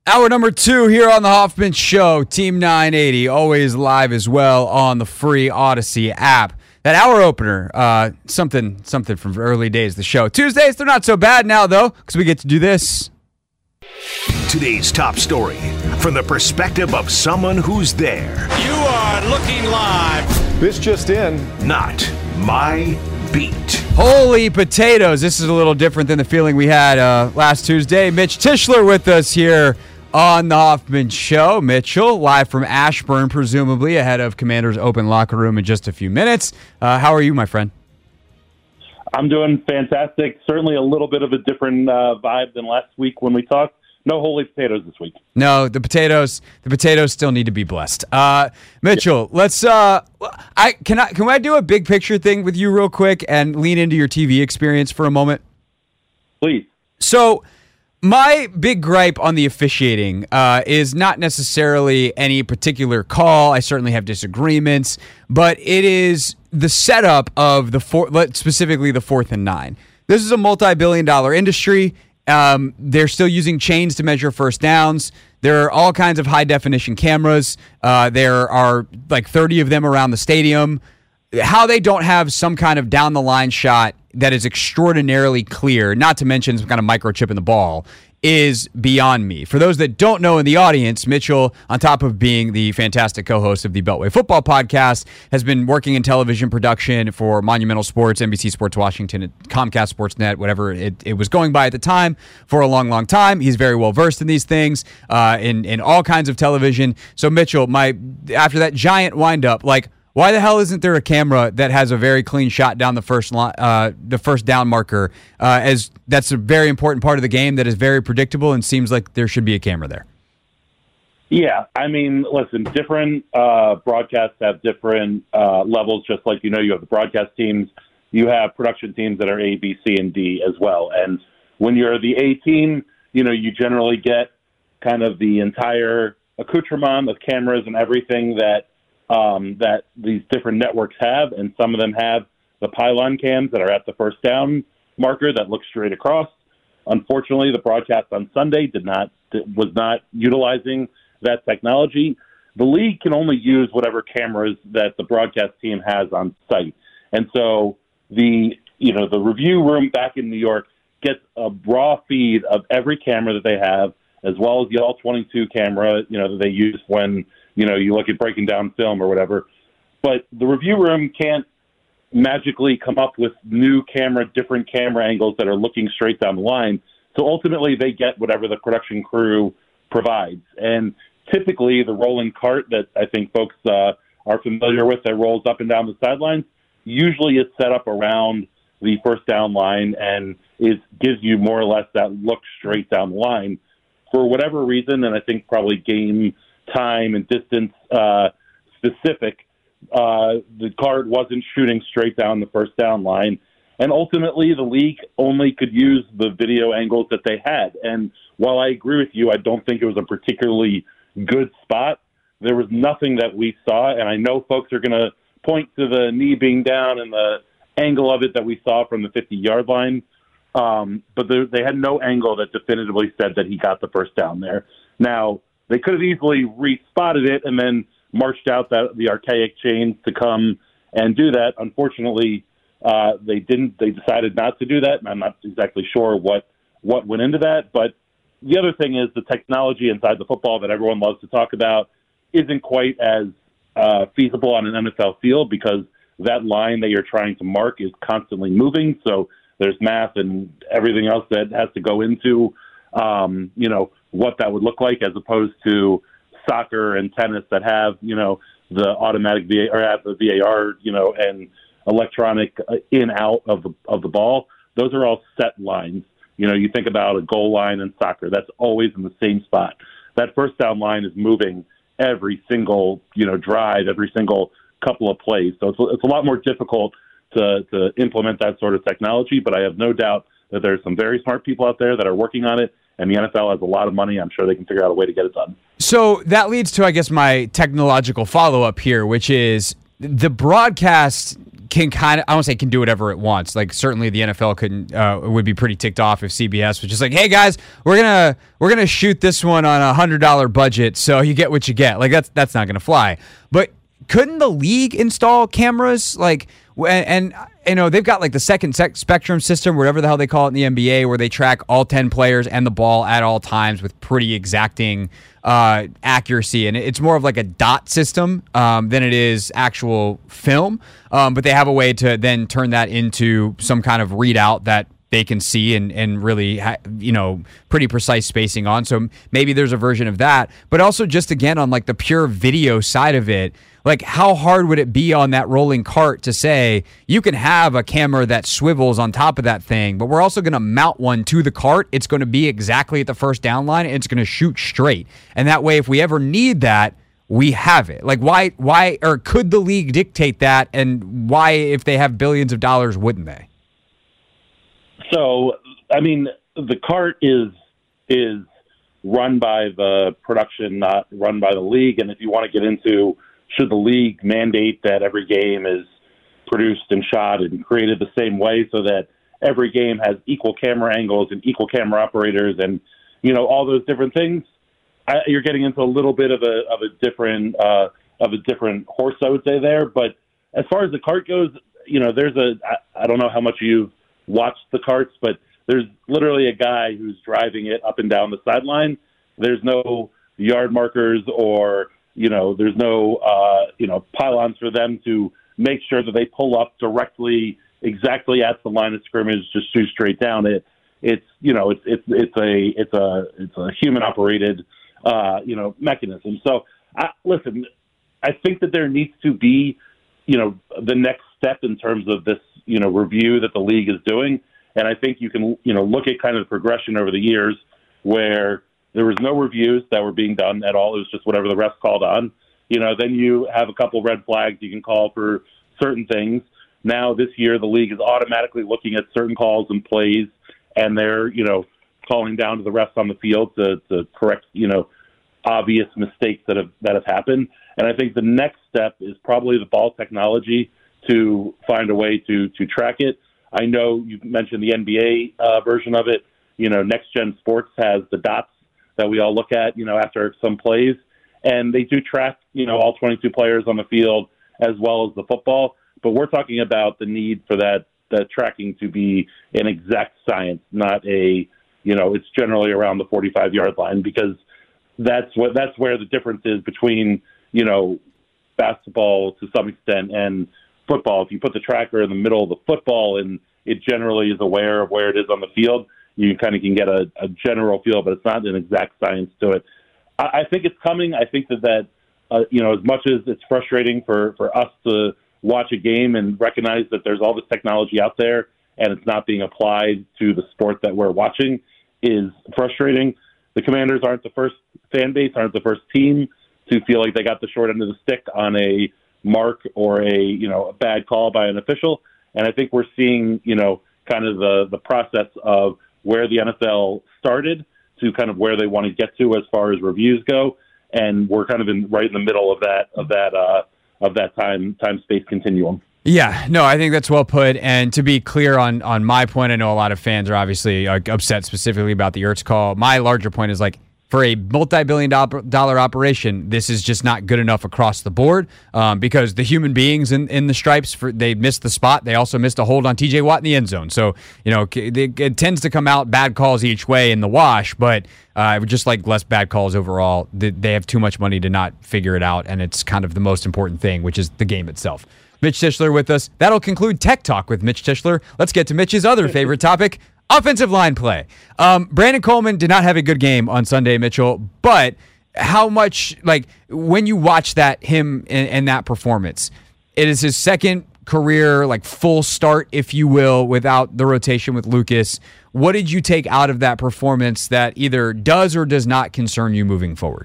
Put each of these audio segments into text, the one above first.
Hour number 2 here on the Hoffman Show. Team 980, always live as well on the free Odyssey app. That hour opener, something from early days of the show. Tuesdays, they're not so bad now, though, because we get to do this. Today's top story from the perspective of someone who's there. You are looking live. This just in. Not my beat. Holy potatoes. This is a little different than the feeling we had last Tuesday. Mitch Tischler with us here on the Hoffman Show. Mitchell, live from Ashburn, presumably, ahead of Commander's open locker room in just a few minutes. How are you, my friend? I'm doing fantastic. Certainly a little bit of a different vibe than last week when we talked. No holy potatoes this week. No, the potatoes still need to be blessed. Mitchell, let's. Can I do a big picture thing with you real quick and lean into your TV experience for a moment? Please. So, my big gripe on the officiating is not necessarily any particular call. I certainly have disagreements, but it is the setup of specifically the 4th and 9. This is a multi-billion-dollar industry. They're still using chains to measure first downs. There are all kinds of high-definition cameras. There are like 30 of them around the stadium. How they don't have some kind of down-the-line shot that is extraordinarily clear, not to mention some kind of microchip in the ball, is beyond me. For those that don't know in the audience, Mitchell, on top of being the fantastic co-host of the Beltway Football Podcast, has been working in television production for Monumental Sports, NBC Sports Washington, Comcast Sportsnet, whatever it was going by at the time, for a long, long time. He's very well versed in these things, in all kinds of television. So, Mitchell, after that giant windup, why the hell isn't there a camera that has a very clean shot down the first down marker? As that's a very important part of the game that is very predictable and seems like there should be a camera there. Yeah, I mean, listen, different broadcasts have different levels. Just like you have the broadcast teams, you have production teams that are A, B, C, and D as well. And when you're the A team, you generally get kind of the entire accoutrement of cameras and everything that these different networks have, and some of them have the pylon cams that are at the first down marker that look straight across. Unfortunately, the broadcast on Sunday was not utilizing that technology. The league can only use whatever cameras that the broadcast team has on site, and so the review room back in New York gets a raw feed of every camera that they have, as well as the all 22 camera that they use when you look at breaking down film or whatever. But the review room can't magically come up with different camera angles that are looking straight down the line. So ultimately they get whatever the production crew provides. And typically the rolling cart that I think folks are familiar with that rolls up and down the sidelines usually is set up around the first down line and gives you more or less that look straight down the line. For whatever reason, and I think probably game time and distance specific, the card wasn't shooting straight down the first down line. And ultimately, the league only could use the video angles that they had. And while I agree with you, I don't think it was a particularly good spot. There was nothing that we saw, and I know folks are going to point to the knee being down and the angle of it that we saw from the 50-yard line. But they had no angle that definitively said that he got the first down there. Now, they could have easily re-spotted it and then marched out the archaic chains to come and do that. Unfortunately, they didn't. They decided not to do that, and I'm not exactly sure what went into that. But the other thing is the technology inside the football that everyone loves to talk about isn't quite as feasible on an NFL field because that line that you're trying to mark is constantly moving. So there's math and everything else that has to go into what that would look like, as opposed to soccer and tennis that have, the automatic VAR, or have the VAR, and electronic in out of the ball. Those are all set lines. You think about a goal line in soccer, that's always in the same spot. That first down line is moving every single, drive, every single couple of plays. So it's a lot more difficult to implement that sort of technology, but I have no doubt that there's some very smart people out there that are working on it, and the NFL has a lot of money. I'm sure they can figure out a way to get it done. So that leads to, I guess, my technological follow-up here, which is the broadcast can kind of, I don't say can do whatever it wants. Like certainly the NFL couldn't would be pretty ticked off if CBS was just like, hey guys, we're gonna shoot this one on $100 budget, so you get what you get. Like that's not gonna fly. But couldn't the league install cameras? Like, and you know they've got like the second spectrum system, whatever the hell they call it in the NBA, where they track all 10 players and the ball at all times with pretty exacting accuracy, and it's more of like a dot system than it is actual film. But they have a way to then turn that into some kind of readout that they can see and really, pretty precise spacing on. So maybe there's a version of that. But also just, again, on like the pure video side of it, like how hard would it be on that rolling cart to say, you can have a camera that swivels on top of that thing, but we're also going to mount one to the cart. It's going to be exactly at the first down line, and it's going to shoot straight. And that way, if we ever need that, we have it. Like why, or could the league dictate that? And why, if they have billions of dollars, wouldn't they? So, I mean, the cart is run by the production, not run by the league. And if you want to get into, should the league mandate that every game is produced and shot and created the same way so that every game has equal camera angles and equal camera operators and, all those different things, you're getting into a little bit of a different horse, I would say there. But as far as the cart goes, I don't know how much you've watched the carts, but there's literally a guy who's driving it up and down the sideline. There's no yard markers or, there's no, pylons for them to make sure that they pull up directly exactly at the line of scrimmage, just shoot straight down. It's a human operated, mechanism. So listen, I think that there needs to be, the next step in terms of this, review that the league is doing. And I think you can, look at kind of the progression over the years where there was no reviews that were being done at all. It was just whatever the refs called on. Then you have a couple red flags you can call for certain things. Now this year, the league is automatically looking at certain calls and plays, and they're, calling down to the refs on the field to correct, obvious mistakes that have happened. And I think the next step is probably the ball technology to find a way to track it. I know you mentioned the NBA version of it. Next Gen Sports has the dots that we all look at, after some plays, and they do track, all 22 players on the field as well as the football. But we're talking about the need for that tracking to be an exact science, not a, it's generally around the 45-yard line, because that's where the difference is between, basketball to some extent and football. If you put the tracker in the middle of the football and it generally is aware of where it is on the field, you kind of can get a general feel, but it's not an exact science to it. I think it's coming. I think that as much as it's frustrating for us to watch a game and recognize that there's all this technology out there and it's not being applied to the sport that we're watching is frustrating. The Commanders aren't the first fan base, aren't the first team to feel like they got the short end of the stick on a mark or a bad call by an official. And I think we're seeing, kind of the process of where the NFL started to kind of where they want to get to as far as reviews go. And we're kind of right in the middle of that time space continuum. Yeah, no, I think that's well put. And to be clear on my point, I know a lot of fans are obviously upset specifically about the Ertz call. My larger point is like, for a multi-billion-dollar operation, this is just not good enough across the board because the human beings in the stripes, they missed the spot. They also missed a hold on T.J. Watt in the end zone. So, it tends to come out bad calls each way in the wash, but just like less bad calls overall. They have too much money to not figure it out, and it's kind of the most important thing, which is the game itself. Mitch Tischler with us. That'll conclude Tech Talk with Mitch Tischler. Let's get to Mitch's other favorite topic, offensive line play. Brandon Coleman did not have a good game on Sunday, Mitchell, but how much, when you watch him in that performance, it is his second career, full start, if you will, without the rotation with Lucas. What did you take out of that performance that either does or does not concern you moving forward?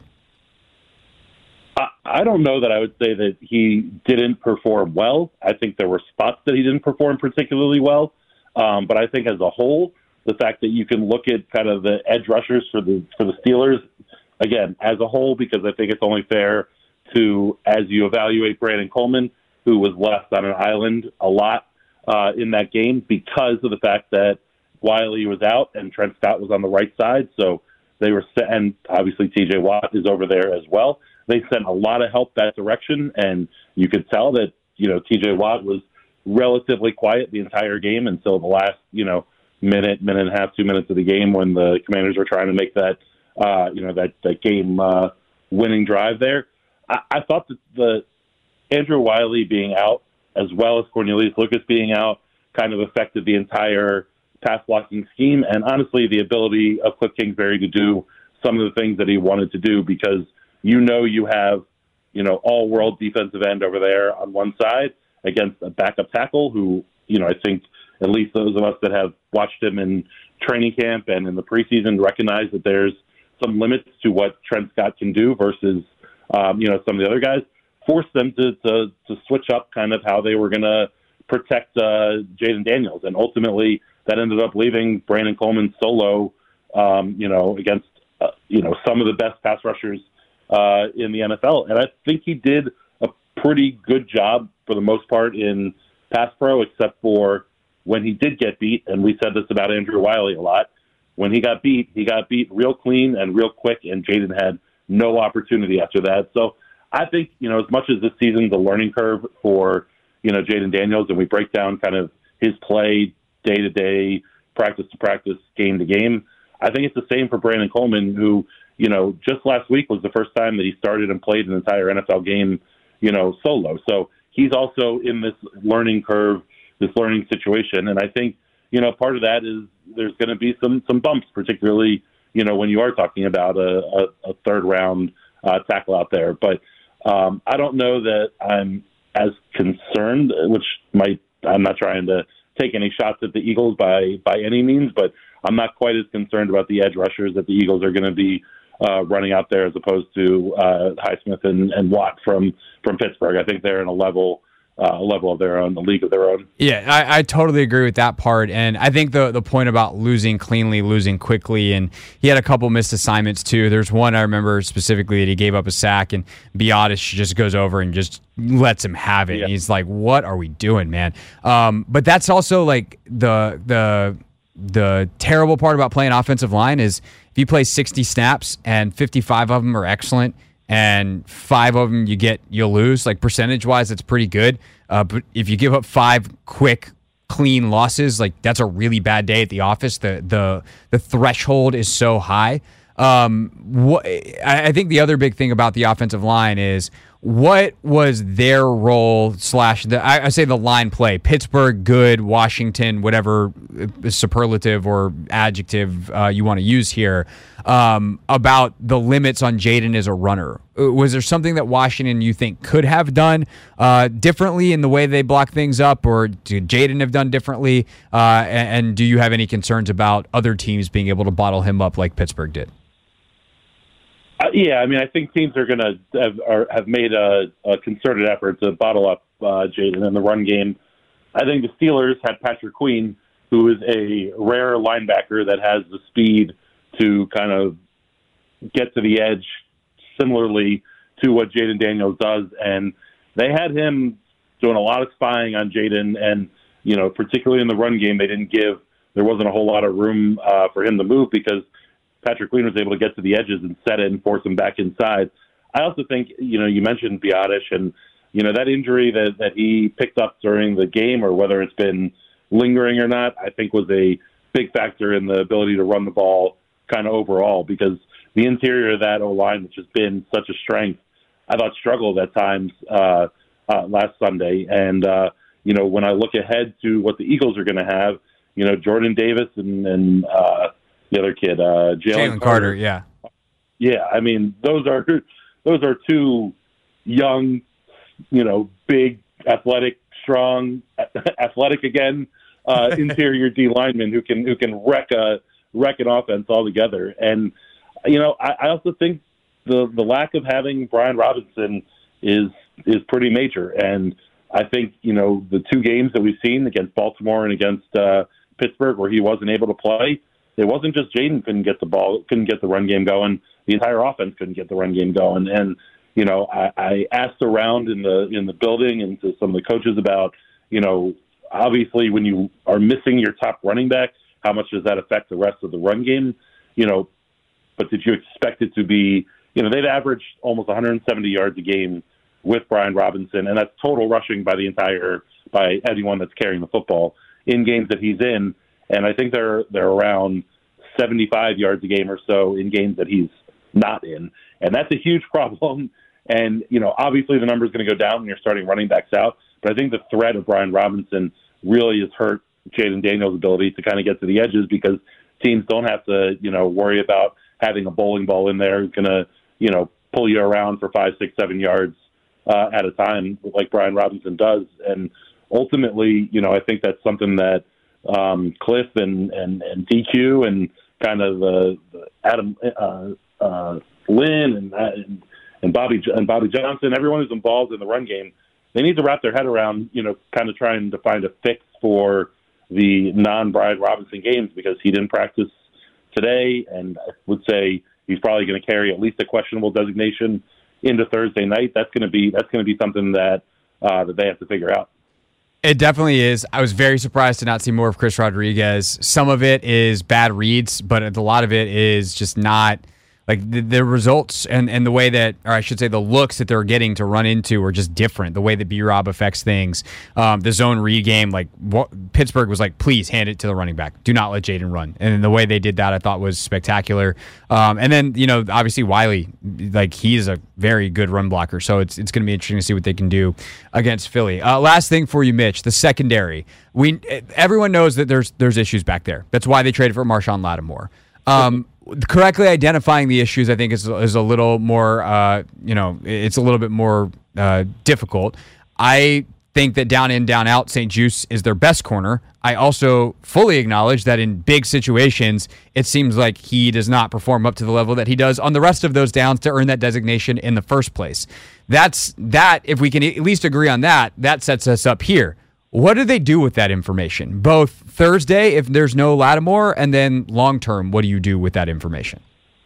I don't know that I would say that he didn't perform well. I think there were spots that he didn't perform particularly well. But I think as a whole, the fact that you can look at kind of the edge rushers for the Steelers, again, as a whole, because I think it's only fair to, as you evaluate Brandon Coleman, who was left on an island a lot in that game because of the fact that Wiley was out and Trent Scott was on the right side. So they were set, and obviously TJ Watt is over there as well. They sent a lot of help that direction, and you could tell that, TJ Watt was relatively quiet the entire game until the last, minute and a half, 2 minutes of the game when the Commanders were trying to make that, that game winning drive there. I thought that the Andrew Wiley being out, as well as Cornelius Lucas being out, kind of affected the entire pass blocking scheme, and honestly, the ability of Cliff Kingsbury to do some of the things that he wanted to do, because you have, all-world defensive end over there on one side against a backup tackle who, I think at least those of us that have watched him in training camp and in the preseason recognize that there's some limits to what Trent Scott can do versus, some of the other guys. Forced them to switch up kind of how they were going to protect Jaden Daniels, and ultimately that ended up leaving Brandon Coleman solo, against some of the best pass rushers in the NFL. And I think he did a pretty good job for the most part in pass pro, except for when he did get beat. And we said this about Andrew Wiley a lot. When he got beat real clean and real quick, and Jaden had no opportunity after that. So I think, as much as this season's a learning curve for, Jaden Daniels, and we break down kind of his play day to day, practice to practice, game to game, I think it's the same for Brandon Coleman, who, just last week was the first time that he started and played an entire NFL game, solo. So he's also in this learning curve, this learning situation. And I think, part of that is there's going to be some bumps, particularly, when you are talking about a third round tackle out there. But I don't know that I'm as concerned, I'm not trying to take any shots at the Eagles by any means, but I'm not quite as concerned about the edge rushers that the Eagles are going to be running out there as opposed to Highsmith and Watt from Pittsburgh. I think they're in a level of their own, a league of their own. Yeah, I totally agree with that part. And I think the point about losing cleanly, losing quickly, and he had a couple missed assignments too. There's one I remember specifically that he gave up a sack, and Biadasz just goes over and just lets him have it. Yeah. He's like, what are we doing, man? But that's also like the terrible part about playing offensive line is if you play 60 snaps and 55 of them are excellent, and 5 of them you'll lose. Like percentage-wise, that's pretty good. But if you give up 5 quick, clean losses, like that's a really bad day at the office. The threshold is so high. I think the other big thing about the offensive line is what was their role / I say the line play. Pittsburgh, good. Washington, whatever superlative or adjective you want to use here, about the limits on Jaden as a runner. Was there something that Washington you think could have done differently in the way they block things up, or did Jaden have done differently? And do you have any concerns about other teams being able to bottle him up like Pittsburgh did? Yeah, I mean, I think teams are going to have made a concerted effort to bottle up Jaden in the run game. I think the Steelers had Patrick Queen, who is a rare linebacker that has the speed to kind of get to the edge similarly to what Jaden Daniels does. And they had him doing a lot of spying on Jaden. And, particularly in the run game, there wasn't a whole lot of room for him to move because Patrick Queen was able to get to the edges and set it and force him back inside. I also think, you mentioned Biadasz and, that injury that he picked up during the game, or whether it's been lingering or not, I think was a big factor in the ability to run the ball kind of overall, because the interior of that O-line, which has been such a strength, I thought struggled at times last Sunday. And, when I look ahead to what the Eagles are going to have, Jordan Davis and the other kid, Jalen Carter. Yeah. Yeah. I mean, those are two young, big, athletic, strong, athletic again, interior D linemen who can wreck an offense altogether. And, I also think the lack of having Brian Robinson is pretty major. And I think, the 2 games that we've seen against Baltimore and against Pittsburgh where he wasn't able to play, it wasn't just Jaden couldn't get the run game going. The entire offense couldn't get the run game going. And, I asked around in the building and to some of the coaches about, obviously when you are missing your top running back, how much does that affect the rest of the run game? But did you expect it to be, they've averaged almost 170 yards a game with Brian Robinson, and that's total rushing by anyone that's carrying the football in games that he's in. And I think they're around 75 yards a game or so in games that he's not in. And that's a huge problem. And, obviously the number is going to go down when you're starting running backs out. But I think the threat of Brian Robinson really has hurt Jaden Daniels' ability to kind of get to the edges, because teams don't have to, worry about having a bowling ball in there who's going to, pull you around for 5, 6, 7 yards at a time like Brian Robinson does. And ultimately, I think that's something that Cliff and DQ and kind of the Adam Lynn and Bobby Johnson, everyone who's involved in the run game, they need to wrap their head around, kind of trying to find a fix for the non-Brian Robinson games, because he didn't practice today, and I would say he's probably going to carry at least a questionable designation into Thursday night. That's going to be something that they have to figure out. It definitely is. I was very surprised to not see more of Chris Rodriguez. Some of it is bad reads, but a lot of it is just not like the results and the way that, or I should say the looks that they're getting to run into are just different. The way that B-Rob affects things. The zone read game, Pittsburgh was like, please hand it to the running back. Do not let Jaden run. And the way they did that I thought was spectacular. And then, obviously Wiley, he's a very good run blocker. So it's going to be interesting to see what they can do against Philly. Last thing for you, Mitch, the secondary. Everyone knows that there's issues back there. That's why they traded for Marshawn Lattimore. Correctly identifying the issues, I think, is a little more, it's a little bit more difficult. I think that down in, down out, St. Juste is their best corner. I also fully acknowledge that in big situations, it seems like he does not perform up to the level that he does on the rest of those downs to earn that designation in the first place. If we can at least agree on that sets us up here. What do they do with that information? Both Thursday, if there's no Lattimore, and then long-term, what do you do with that information?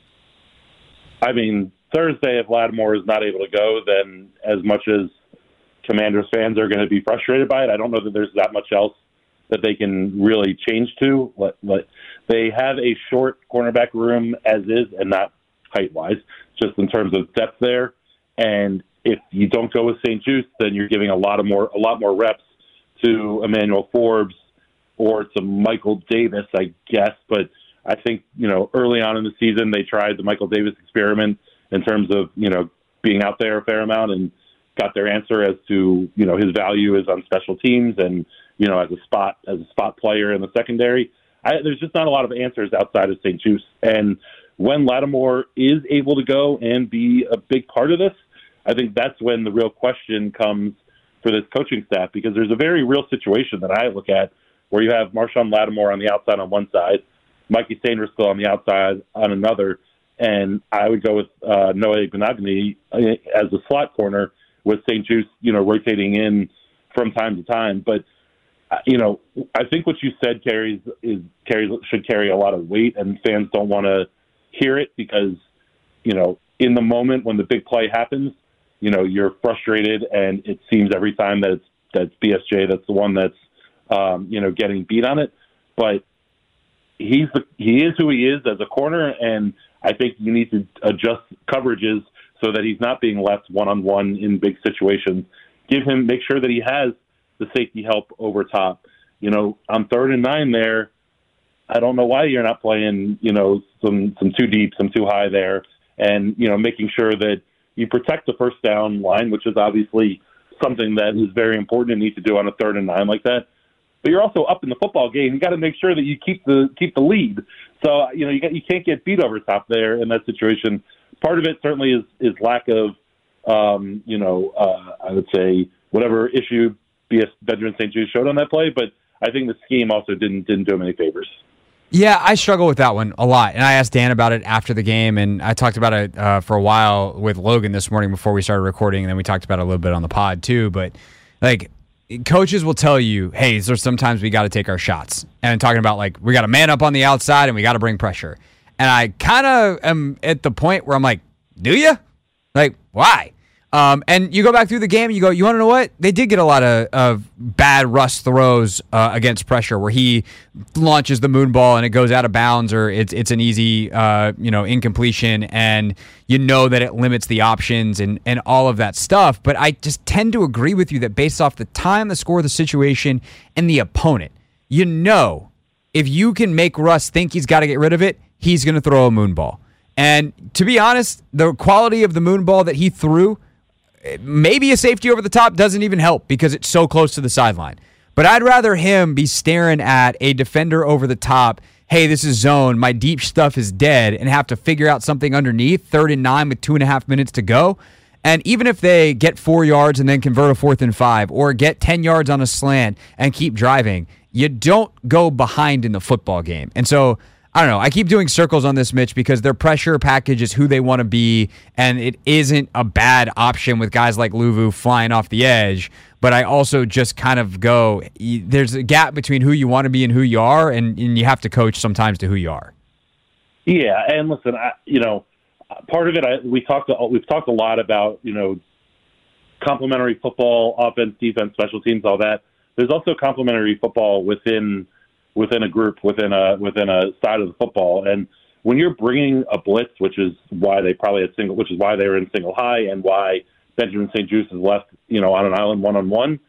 I mean, Thursday, if Lattimore is not able to go, then as much as Commanders fans are going to be frustrated by it, I don't know that there's that much else that they can really change to. They have a short cornerback room as is, and not height-wise, just in terms of depth there. And if you don't go with St. Juste, then you're giving a lot more reps to Emmanuel Forbes or to Michael Davis, I guess. But I think, early on in the season, they tried the Michael Davis experiment in terms of, being out there a fair amount, and got their answer as to, his value is on special teams and, as a spot player in the secondary. There's just not a lot of answers outside of St. Juste. And when Lattimore is able to go and be a big part of this, I think that's when the real question comes for this coaching staff, because there's a very real situation that I look at where you have Marshawn Lattimore on the outside on one side, Mikey Sainristil on the outside on another, and I would go with Noah Igbinoghene as a slot corner with St. Juste, rotating in from time to time. But, I think what you said should carry a lot of weight, and fans don't want to hear it because, in the moment when the big play happens, you're frustrated, and it seems every time that's BSJ that's the one that's getting beat on it. But he is who he is as a corner, and I think you need to adjust coverages so that he's not being left one-on-one in big situations. Make sure that he has the safety help over top. On 3rd and 9 there, I don't know why you're not playing, some too deep, some too high there, and, making sure that you protect the first down line, which is obviously something that is very important and need to do on a 3rd and 9 like that. But you're also up in the football game. You got to make sure that you keep the lead. So you can't get beat over top there in that situation. Part of it certainly is lack of I would say whatever issue Benjamin St. Juste showed on that play. But I think the scheme also didn't do him any favors. Yeah, I struggle with that one a lot. And I asked Dan about it after the game, and I talked about it for a while with Logan this morning before we started recording, and then we talked about it a little bit on the pod too. But, coaches will tell you, hey, there's sometimes we got to take our shots. And talking about, we got to man up on the outside and we got to bring pressure. And I kind of am at the point where I'm like, do you? Why? And you go back through the game, and you go, you want to know what? They did get a lot of bad Russ throws against pressure where he launches the moon ball and it goes out of bounds, or it's an easy incompletion, and you know that it limits the options and all of that stuff. But I just tend to agree with you that based off the time, the score, the situation, and the opponent, you know, if you can make Russ think he's got to get rid of it, he's going to throw a moon ball. And to be honest, the quality of the moon ball that he threw, maybe a safety over the top doesn't even help because it's so close to the sideline. But I'd rather him be staring at a defender over the top, hey, this is zone, my deep stuff is dead, and have to figure out something underneath, 3rd and 9 with 2.5 minutes to go. And even if they get 4 yards and then convert a 4th and 5, or get 10 yards on a slant and keep driving, you don't go behind in the football game. And so, I don't know. I keep doing circles on this, Mitch, because their pressure package is who they want to be, and it isn't a bad option with guys like Luvu flying off the edge. But I also just kind of go, there's a gap between who you want to be and who you are, and you have to coach sometimes to who you are. Yeah, and listen, part of it, we've talked a lot about, complementary football, offense, defense, special teams, all that. There's also complementary football within a group, within a side of the football. And when you're bringing a blitz, which is why they were in single high, and why Benjamin St-Juste is left, on an island one-on-one.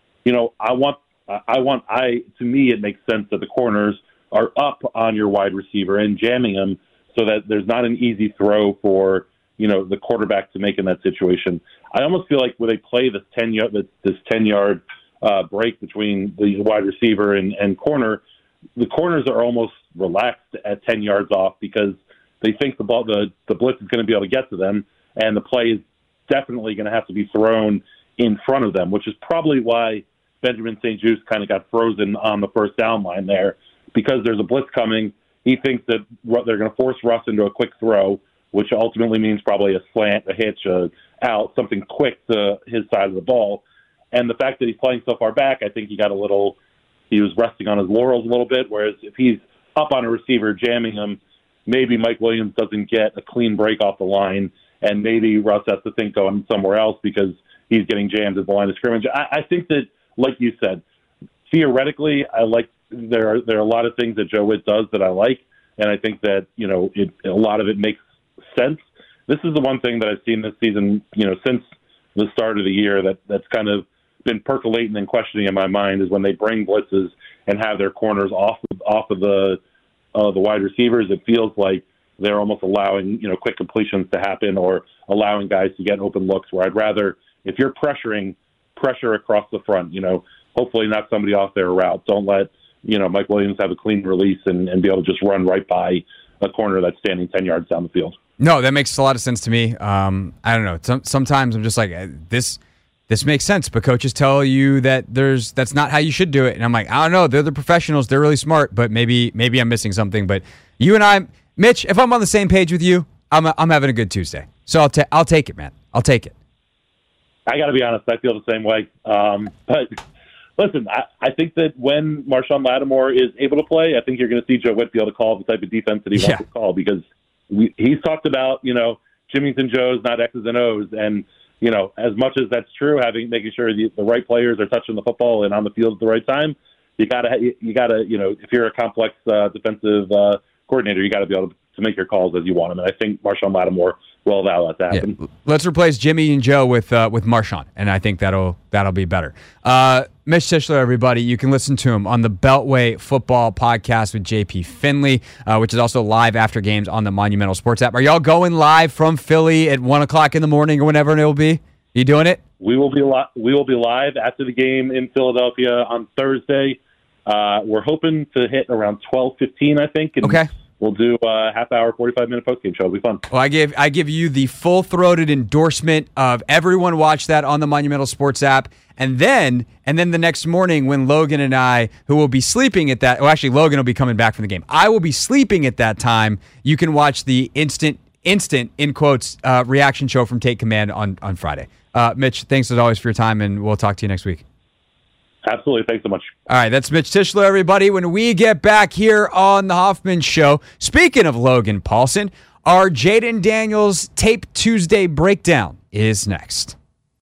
To me, it makes sense that the corners are up on your wide receiver and jamming him so that there's not an easy throw for, the quarterback to make in that situation. I almost feel like when they play this 10-yard break between the wide receiver and corner, the corners are almost relaxed at 10 yards off because they think the blitz is going to be able to get to them, and the play is definitely going to have to be thrown in front of them, which is probably why Benjamin St-Juste kind of got frozen on the first down line there, because there's a blitz coming. He thinks that they're going to force Russ into a quick throw, which ultimately means probably a slant, a hitch, out, something quick to his side of the ball. And the fact that he's playing so far back, I think he was resting on his laurels a little bit, whereas if he's up on a receiver jamming him, maybe Mike Williams doesn't get a clean break off the line, and maybe Russ has to think going somewhere else because he's getting jammed at the line of scrimmage. I think that, like you said, theoretically, there are a lot of things that Joe Witt does that I like, and I think that a lot of it makes sense. This is the one thing that I've seen this season, since the start of the year that's kind of been percolating and questioning in my mind, is when they bring blitzes and have their corners off of the wide receivers. It feels like they're almost allowing quick completions to happen or allowing guys to get open looks. Where I'd rather, if you're pressuring, pressure across the front. Hopefully not somebody off their route. Don't let Mike Williams have a clean release and be able to just run right by a corner that's standing 10 yards down the field. No, that makes a lot of sense to me. I don't know. Sometimes I'm just like, this makes sense, but coaches tell you that that's not how you should do it. And I'm like, I don't know. They're the professionals. They're really smart, but maybe I'm missing something. But you and I, Mitch, if I'm on the same page with you, I'm having a good Tuesday. So I'll take it, man. I'll take it. I got to be honest. I feel the same way. But listen, I think that when Marshawn Lattimore is able to play, I think you're going to see Joe Witt be able to call the type of defense that he wants to call, because he's talked about, Jimmys and Joes, not X's and O's. And, as much as that's true, making sure the right players are touching the football and on the field at the right time, you gotta, if you're a complex defensive coordinator, you got to be able to make your calls as you want them. And I think Marshawn Lattimore will allow that to happen. Yeah. Let's replace Jimmy and Joe with Marshawn, and I think that'll be better. Mitch Tischler, everybody, you can listen to him on the Beltway Football Podcast with JP Finley, which is also live after games on the Monumental Sports app. Are y'all going live from Philly at 1:00 in the morning or whenever it will be? You doing it? We will be live after the game in Philadelphia on Thursday. We're hoping to hit around 12:15, I think. And okay. We'll do a half-hour, 45-minute postgame show. It'll be fun. Well, I give you the full-throated endorsement of everyone watch that on the Monumental Sports app. And then the next morning when Logan and I, who will be sleeping at that, well, actually, Logan will be coming back from the game. I will be sleeping at that time. You can watch the instant, in quotes, reaction show from Take Command on Friday. Mitch, thanks as always for your time, and we'll talk to you next week. Absolutely. Thanks so much. All right, that's Mitch Tischler, everybody. When we get back here on the Hoffman Show, speaking of Logan Paulsen, our Jaden Daniels Tape Tuesday breakdown is next.